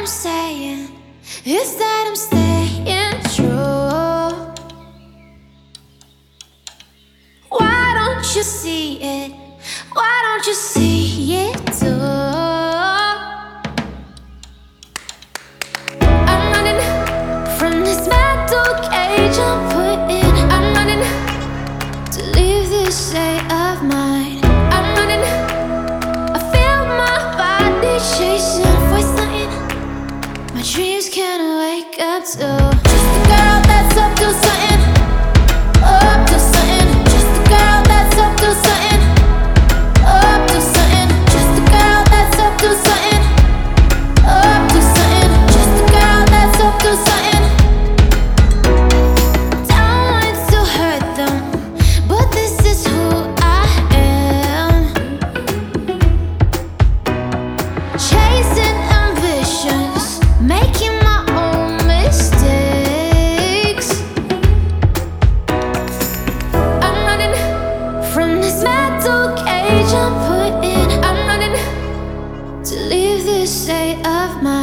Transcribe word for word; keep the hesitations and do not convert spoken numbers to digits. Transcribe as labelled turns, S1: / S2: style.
S1: I'm saying is that I'm staying true. Why don't you see it? Why don't you see it too? I'm running from this metal cage I'm put in. I'm running to leave this state of mind. I'm running, I feel my body chasing for something my dreams can't wake up to. Just a girl that's up to something, up to something. Just a girl that's up to something, up to something. Just a girl that's up to something, up to something. Just a girl that's up to something. Don't want to hurt them, but this is who I am. Chasing ambitions, making my own mistakes. I'm running from this metal cage I'm put in. I'm running to leave this state of mind.